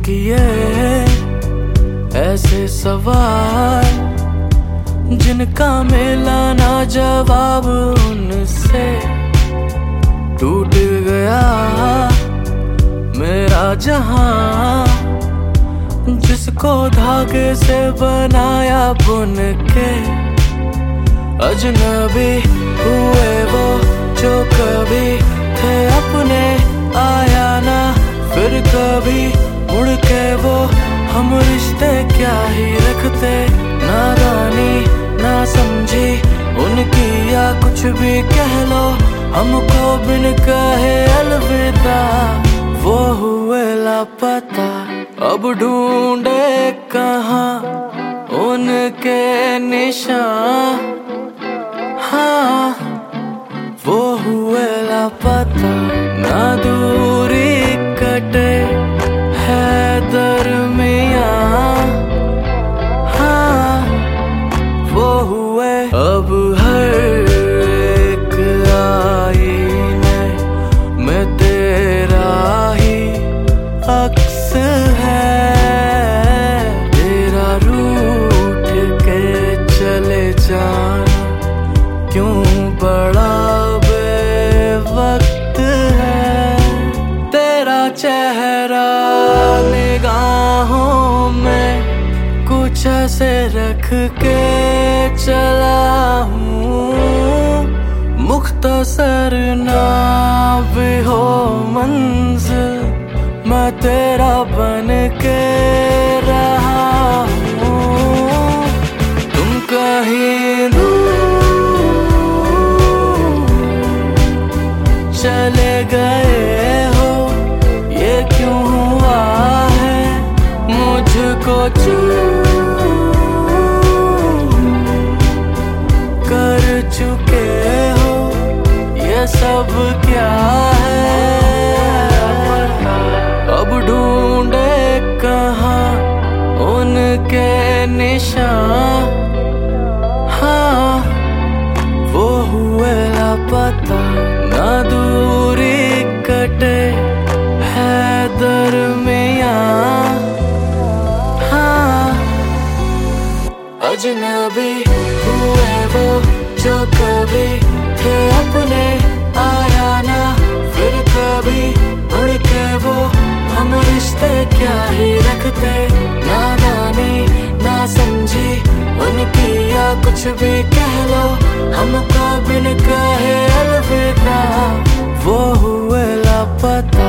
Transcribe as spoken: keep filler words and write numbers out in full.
किए ऐसे सवाल जिनका मिला ना जवाब, उनसे टूट गया मेरा जहां, जिसको धागे से बनाया बुन के। अजनबी हुए वो जो कभी थे अपने, आया ना फिर कभी मुड़ के वो, हम रिश्ते क्या ही रखते। नादानी ना समझी उनकी या कुछ भी कह लो, हमको बिन कहे अलविदा वो हुए लापता। अब ढूंढे कहाँ उनके निशान, हाँ वो हुए लापता। ना दूरी कटे है दरमियाँ, हाँ वो हुए। अब हर एक आईने में तेरा ही अक्स है, तेरा रूठ के चले जाना क्यों बड़ा बेवक्त है। तेरा चेहरा निगाहों में कुछ ऐसे रख के चला हूँ, मुख्तसर ना भी हो मंजिल, मैं तेरा बन के रहा हूँ। तुम कहीं दूर चले गए हो, ये क्यों हुआ है मुझको चूर कर चुके हो, ये सब क्या है। अब ढूंढे कहाँ उनके निशान, हाँ वो हुए लापता। ना दूरी कटे है दरमियाँ, हाँ अजनबी हुए वो जो कभी थे अपने, आया ना फिर कभी उड़ के वो, हम रिश्ते क्या ही रखते। नादानी ना समझी उनकी या कुछ भी कह लो, हमको बिन कहे अलविदा वो हुए लापता।